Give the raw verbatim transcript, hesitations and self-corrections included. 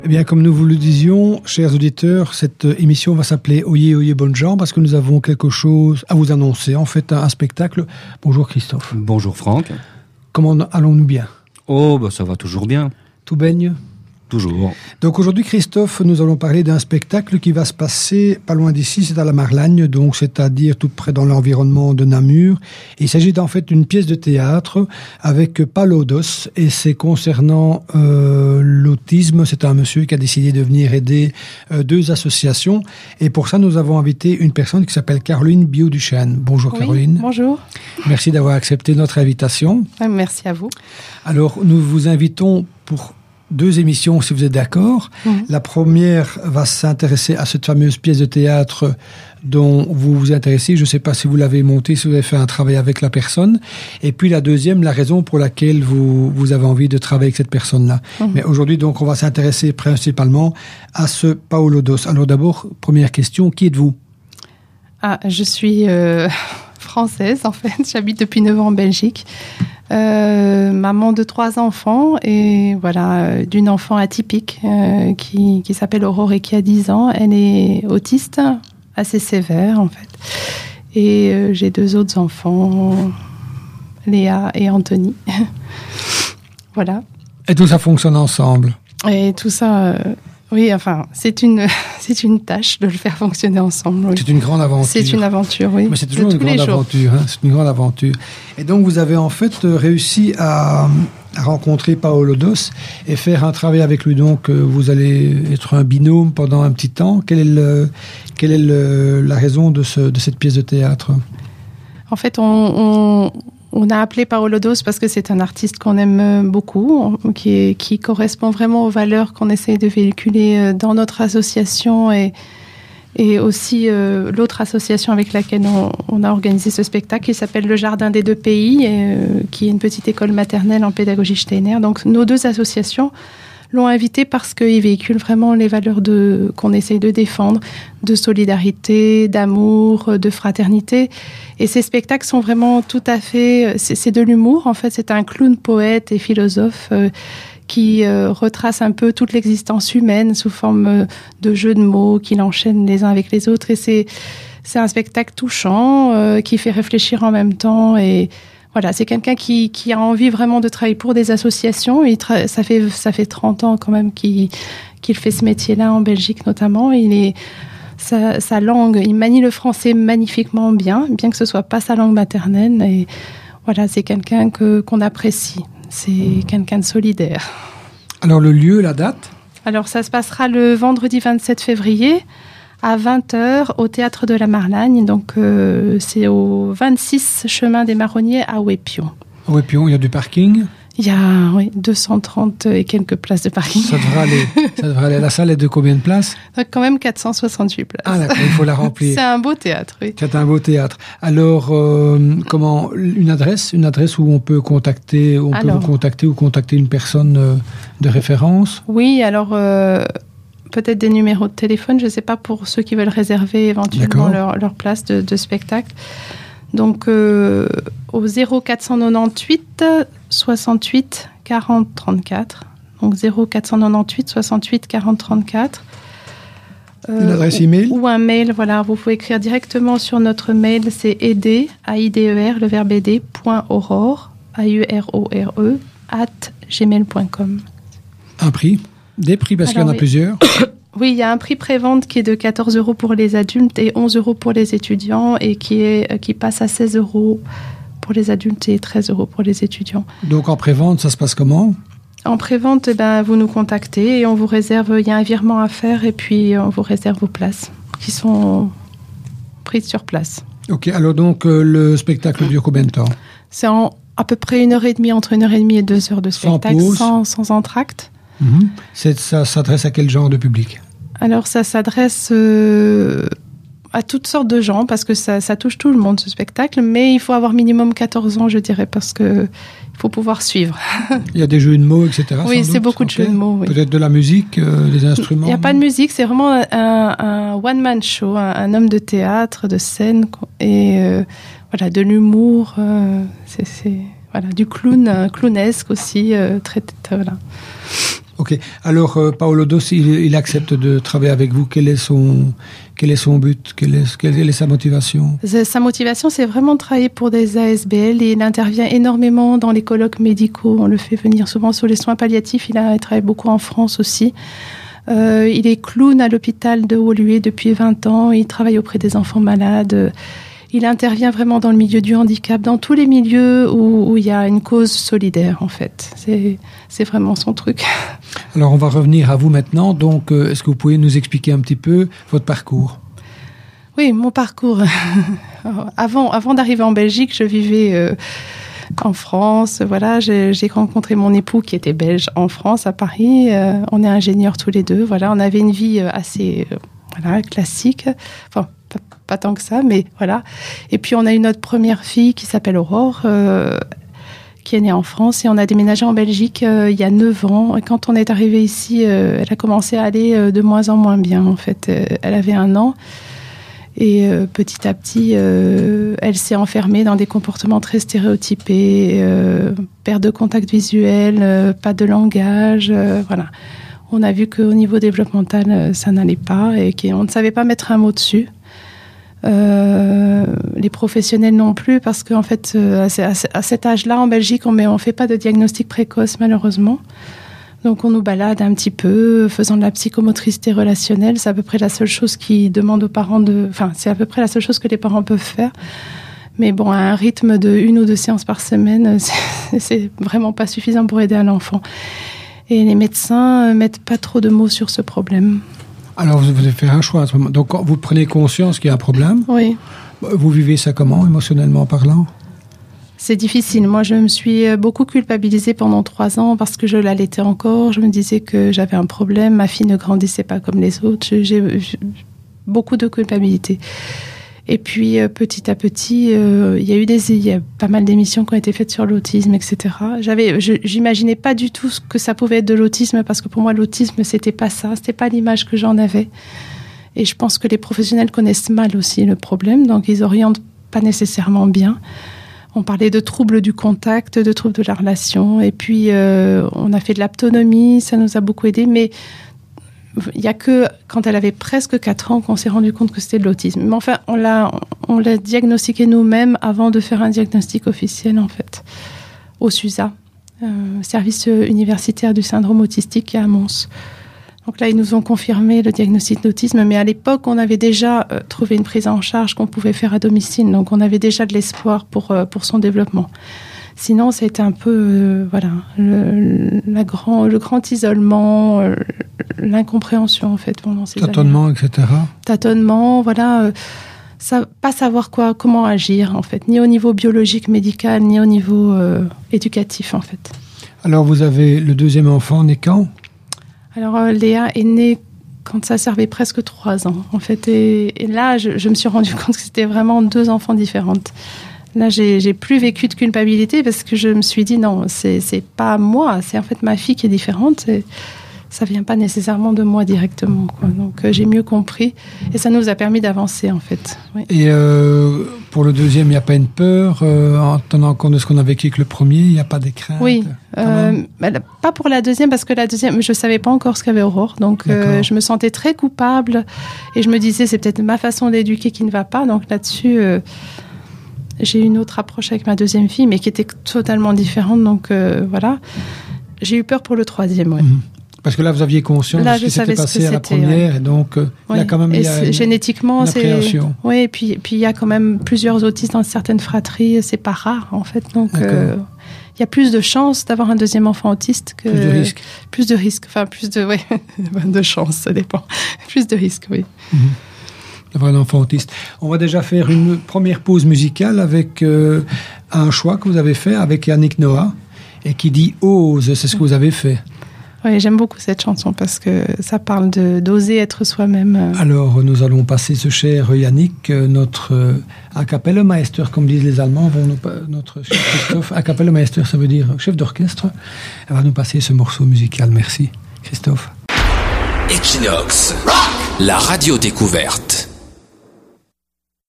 Eh bien, comme nous vous le disions, chers auditeurs, cette émission va s'appeler Oyez, oyez, bonnes gens, parce que nous avons quelque chose à vous annoncer. En fait, un, un spectacle. Bonjour Christophe. Bonjour Franck. Comment allons-nous bien? Oh, bah ça va toujours bien. Tout baigne? Toujours. Donc aujourd'hui, Christophe, nous allons parler d'un spectacle qui va se passer pas loin d'ici, c'est à la Marlagne, donc c'est-à-dire tout près dans l'environnement de Namur. Il s'agit en fait d'une pièce de théâtre avec Paulo Dos, et c'est concernant euh, l'autisme. C'est un monsieur qui a décidé de venir aider euh, deux associations, et pour ça, nous avons invité une personne qui s'appelle Caroline Biot-Duchesne. Bonjour oui, Caroline. Bonjour. Merci d'avoir accepté notre invitation. Merci à vous. Alors, nous vous invitons pour deux émissions, si vous êtes d'accord. Mmh. La première va s'intéresser à cette fameuse pièce de théâtre dont vous vous intéressez. Je ne sais pas si vous l'avez montée, si vous avez fait un travail avec la personne. Et puis la deuxième, la raison pour laquelle vous, vous avez envie de travailler avec cette personne-là. Mmh. Mais aujourd'hui, donc, on va s'intéresser principalement à ce Paulo Dos. Alors d'abord, première question, qui êtes-vous? Ah, je suis euh, française, en fait. J'habite depuis neuf ans en Belgique. Euh, maman de trois enfants et voilà, euh, d'une enfant atypique euh, qui, qui s'appelle Aurore et qui a dix ans. Elle est autiste, assez sévère en fait. Et euh, j'ai deux autres enfants, Léa et Anthony. Voilà. Et tout ça fonctionne ensemble? Et tout ça... Euh, Oui, enfin, c'est une, c'est une tâche de le faire fonctionner ensemble. Oui. C'est une grande aventure. C'est une aventure, oui. Mais c'est toujours une grande aventure. Hein, c'est une grande aventure. Et donc, vous avez en fait réussi à, à rencontrer Paulo Dos et faire un travail avec lui. Donc, vous allez être un binôme pendant un petit temps. Quelle est, le, quelle est le, la raison de, ce, de cette pièce de théâtre? En fait, on... on On a appelé Paulo Dos parce que c'est un artiste qu'on aime beaucoup, qui, est, qui correspond vraiment aux valeurs qu'on essaye de véhiculer dans notre association et, et aussi euh, l'autre association avec laquelle on, on a organisé ce spectacle, qui s'appelle Le Jardin des Deux Pays, et, euh, qui est une petite école maternelle en pédagogie Steiner. Donc nos deux associations l'ont invité parce qu'il véhicule vraiment les valeurs de, qu'on essaye de défendre, de solidarité, d'amour, de fraternité. Et ces spectacles sont vraiment tout à fait... C'est, c'est de l'humour, en fait. C'est un clown poète et philosophe euh, qui euh, retrace un peu toute l'existence humaine sous forme euh, de jeux de mots qu'il enchaîne les uns avec les autres. Et c'est, c'est un spectacle touchant euh, qui fait réfléchir en même temps et... Voilà, c'est quelqu'un qui, qui a envie vraiment de travailler pour des associations. Il tra- ça fait, ça fait trente ans quand même qu'il, qu'il fait ce métier-là en Belgique notamment. Il est, sa, sa langue, il manie le français magnifiquement bien, bien que ce soit pas sa langue maternelle. Et voilà, c'est quelqu'un que, qu'on apprécie. C'est quelqu'un de solidaire. Alors le lieu, la date? Alors ça se passera le vendredi vingt-sept février. À vingt heures au Théâtre de la Marlagne. Donc, euh, c'est au vingt-six chemin des Marronniers à Ouépion. À Ouépion, il y a du parking? Il y a oui, deux cent trente et quelques places de parking. Ça devrait aller. Ça devrait aller. La salle est de combien de places? Donc, quand même quatre cent soixante-huit places. Ah d'accord, il faut la remplir. C'est un beau théâtre, oui. C'est un beau théâtre. Alors, euh, comment une adresse, une adresse où on peut contacter, on alors, peut vous contacter ou contacter une personne euh, de référence? Oui, alors... Euh, peut-être des numéros de téléphone, je ne sais pas, pour ceux qui veulent réserver éventuellement leur, leur place de, de spectacle. Donc, euh, au zéro quatre cent quatre-vingt-dix-huit soixante-huit quarante trente-quatre. Donc, zéro quatre cent quatre-vingt-dix-huit soixante-huit quarante trente-quatre. Euh, Une adresse email? Ou, ou un mail, voilà. Vous pouvez écrire directement sur notre mail, c'est aider, A I D E R, le verbe aider, point aurore, A U R O R E, at gmail point com. Un prix? Des prix, parce Alors, qu'il y en a oui. plusieurs. Oui, il y a un prix pré-vente qui est de quatorze euros pour les adultes et onze euros pour les étudiants et qui, est, qui passe à seize euros pour les adultes et treize euros pour les étudiants. Donc en pré-vente, ça se passe comment? En pré-vente, eh ben, vous nous contactez et on vous réserve, il y a un virement à faire et puis on vous réserve vos places qui sont prises sur place. Ok, alors donc euh, le spectacle dure combien de temps? C'est en à peu près une heure et demie, entre une heure et demie et deux heures de spectacle, sans, sans, sans entracte. Mmh. C'est, ça s'adresse à quel genre de public? Alors, ça s'adresse euh, à toutes sortes de gens, parce que ça, ça touche tout le monde, ce spectacle, mais il faut avoir minimum quatorze ans, je dirais, parce qu'il faut pouvoir suivre. Il y a des jeux de mots, et cetera. Oui, c'est doute. beaucoup de okay. jeux de mots. Oui. Peut-être de la musique, euh, des instruments? Il n'y a pas de musique, c'est vraiment un, un one-man show, un, un homme de théâtre, de scène, et euh, voilà, de l'humour, euh, c'est, c'est, voilà, du clown, clownesque aussi, euh, très, très, voilà. Ok. Alors, euh, Paolo Dos, il, il accepte de travailler avec vous. Quel est son, quel est son but? Quelle est, quelle est sa motivation? Sa motivation, c'est vraiment de travailler pour des A S B L et il intervient énormément dans les colloques médicaux. On le fait venir souvent sur les soins palliatifs. Il a il travaille beaucoup en France aussi. Euh, il est clown à l'hôpital de Woluwe depuis vingt ans. Il travaille auprès des enfants malades. Il intervient vraiment dans le milieu du handicap, dans tous les milieux où, où il y a une cause solidaire, en fait. C'est, c'est vraiment son truc. Alors, on va revenir à vous maintenant. Donc, euh, est-ce que vous pouvez nous expliquer un petit peu votre parcours? Oui, mon parcours. avant, avant d'arriver en Belgique, je vivais euh, en France. Voilà, j'ai, j'ai rencontré mon époux qui était belge en France, à Paris. Euh, on est ingénieurs tous les deux. Voilà, on avait une vie assez euh, voilà, classique. Enfin, pas, pas tant que ça, mais voilà. Et puis, on a eu notre première fille qui s'appelle Aurore, euh, qui est née en France. Et on a déménagé en Belgique euh, il y a neuf ans. Et quand on est arrivé ici, euh, elle a commencé à aller euh, de moins en moins bien, en fait. Euh, elle avait un an. Et euh, petit à petit, euh, elle s'est enfermée dans des comportements très stéréotypés, euh, perte de contact visuel, euh, pas de langage, euh, voilà. On a vu qu'au niveau développemental, euh, ça n'allait pas et qu'on ne savait pas mettre un mot dessus. Euh, les professionnels non plus, parce qu'en fait, euh, à, à cet âge-là, en Belgique, on ne fait pas de diagnostic précoce, malheureusement. Donc, on nous balade un petit peu, faisant de la psychomotricité relationnelle. C'est à peu près la seule chose qui demande aux parents de... Enfin, c'est à peu près la seule chose que les parents peuvent faire. Mais bon, à un rythme de une ou deux séances par semaine, c'est, c'est vraiment pas suffisant pour aider un enfant. Et les médecins mettent pas trop de mots sur ce problème. Alors, vous avez fait un choix à ce moment. Donc, vous prenez conscience qu'il y a un problème. Oui. Vous vivez ça comment, émotionnellement parlant? C'est difficile. Moi, je me suis beaucoup culpabilisée pendant trois ans parce que je l'allaitais encore. Je me disais que j'avais un problème. Ma fille ne grandissait pas comme les autres. J'ai, j'ai beaucoup de culpabilité. Et puis, petit à petit, euh, il y a eu des, il y a pas mal d'émissions qui ont été faites sur l'autisme, et cetera. J'avais, je, j'imaginais pas du tout ce que ça pouvait être de l'autisme parce que pour moi, l'autisme, c'était pas ça. C'était pas l'image que j'en avais. Et je pense que les professionnels connaissent mal aussi le problème, donc ils orientent pas nécessairement bien. On parlait de troubles du contact, de troubles de la relation. Et puis, euh, on a fait de l'autonomie, ça nous a beaucoup aidé. Mais il n'y a que quand elle avait presque quatre ans qu'on s'est rendu compte que c'était de l'autisme. Mais enfin, on l'a, on l'a diagnostiqué nous-mêmes avant de faire un diagnostic officiel, en fait, au SUSA, euh, service universitaire du syndrome autistique à Mons. Donc là, ils nous ont confirmé le diagnostic d'autisme, mais à l'époque, on avait déjà euh, trouvé une prise en charge qu'on pouvait faire à domicile, donc on avait déjà de l'espoir pour, euh, pour son développement. Sinon, c'était un peu, euh, voilà, le, la grand, le grand isolement, euh, l'incompréhension, en fait, pendant ces Tâtonnement, années. et cetera. Tâtonnement, voilà, euh, ça, pas savoir quoi, comment agir, en fait, ni au niveau biologique, médical, ni au niveau euh, éducatif, en fait. Alors, vous avez le deuxième enfant né quand ? Alors, euh, Léa est née quand ça servait presque trois ans, en fait. Et, et là, je, je me suis rendu compte que c'était vraiment deux enfants différentes. Là, j'ai, j'ai plus vécu de culpabilité parce que je me suis dit, non, c'est, c'est pas moi, c'est en fait ma fille qui est différente. Et ça vient pas nécessairement de moi directement, quoi. Donc, euh, j'ai mieux compris. Et ça nous a permis d'avancer, en fait. Oui. Et euh, pour le deuxième, il n'y a pas une peur euh, en tenant compte de ce qu'on a vécu avec le premier, il n'y a pas des craintes? Oui, euh, pas pour la deuxième, parce que la deuxième, je ne savais pas encore ce qu'avait Aurore. Donc, euh, je me sentais très coupable. Et je me disais, c'est peut-être ma façon d'éduquer qui ne va pas. Donc, là-dessus, euh, j'ai eu une autre approche avec ma deuxième fille, mais qui était totalement différente. Donc, euh, voilà. J'ai eu peur pour le troisième, oui. Mmh. Parce que là, vous aviez conscience là, de ce qui s'était passé à la première, ouais. et donc euh, oui. il y a quand même il y a une, génétiquement, une c'est appréhension. Oui, et puis puis il y a quand même plusieurs autistes dans certaines fratries, c'est pas rare en fait. Donc euh, il y a plus de chances d'avoir un deuxième enfant autiste que plus de risques. Plus de risques, enfin plus de ouais, de chances, ça dépend. Plus de risques, oui. Mmh. D'avoir un enfant autiste. On va déjà faire une première pause musicale avec euh, un choix que vous avez fait avec Yannick Noah et qui dit ose, c'est ce que vous avez fait. Oui, j'aime beaucoup cette chanson parce que ça parle de, d'oser être soi-même. Alors, nous allons passer ce cher Yannick, notre euh, a cappella Meister, comme disent les Allemands, vont nous, notre chef Christophe, a cappella Meister, ça veut dire chef d'orchestre, elle va nous passer ce morceau musical. Merci, Christophe. Equinox, la radio découverte.